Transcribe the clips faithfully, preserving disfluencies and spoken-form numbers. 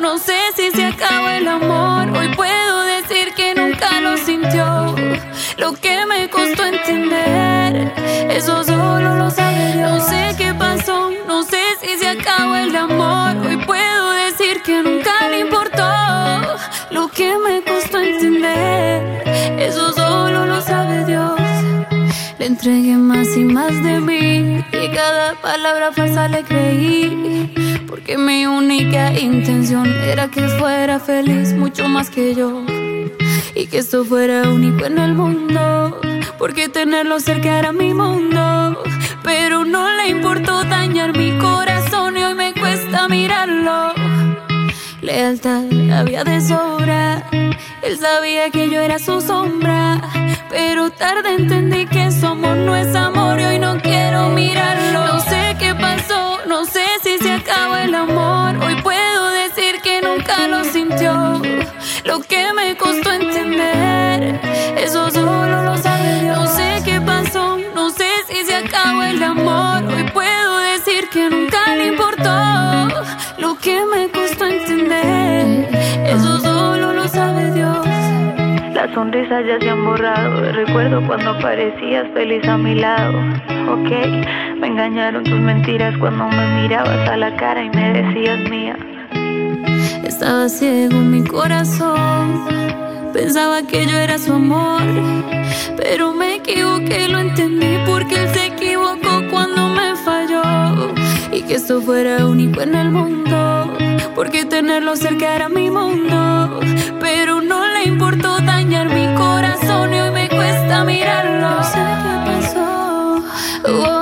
no sé si se acaba el amor. Hoy puedo decir que nunca lo sintió. Lo que me costó entender, eso solo lo sabe Dios. No sé qué pasó, no sé si se acabó el amor. Hoy puedo decir que nunca le importó. Lo que me costó entender, eso solo lo sabe Dios. Le entregué más y más de mí, y cada palabra falsa le creí, porque mi única intención era que fuera feliz mucho más que yo, y que esto fuera único en el mundo, porque tenerlo cerca era mi mundo. Pero no le importó dañar mi corazón y hoy me cuesta mirarlo. Lealtad había de sobra, él sabía que yo era su sombra, pero tarde entendí que su amor no es amor y hoy no quiero mirarlo. No sé qué pasó, no sé si se acabó el amor. Hoy puedo decir que nunca lo sintió. Lo que me costó entender, eso solo lo sabe Dios. No sé qué pasó, no sé si se acabó el amor. Hoy puedo decir que nunca le importó. Lo que me costó entender, eso solo lo sabe Dios. Las sonrisas ya se han borrado. Recuerdo cuando parecías feliz a mi lado. Ok, me engañaron tus mentiras cuando me mirabas a la cara y me decías mía. Estaba ciego en mi corazón, pensaba que yo era su amor, pero me equivoqué, lo entendí porque él se equivocó cuando me falló, y que esto fuera único en el mundo, porque tenerlo cerca era mi mundo. Pero no le importó dañar mi corazón y hoy me cuesta mirarlo. No sé qué pasó, oh,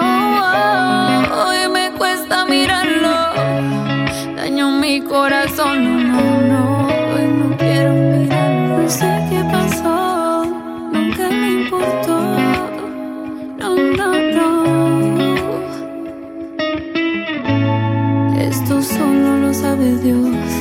oh, hoy me cuesta mirarlo. Dañó mi corazón, no, no, no, hoy no quiero mirarlo. No sé qué pasó, nunca me importó, no, no, no. Esto solo lo sabe Dios.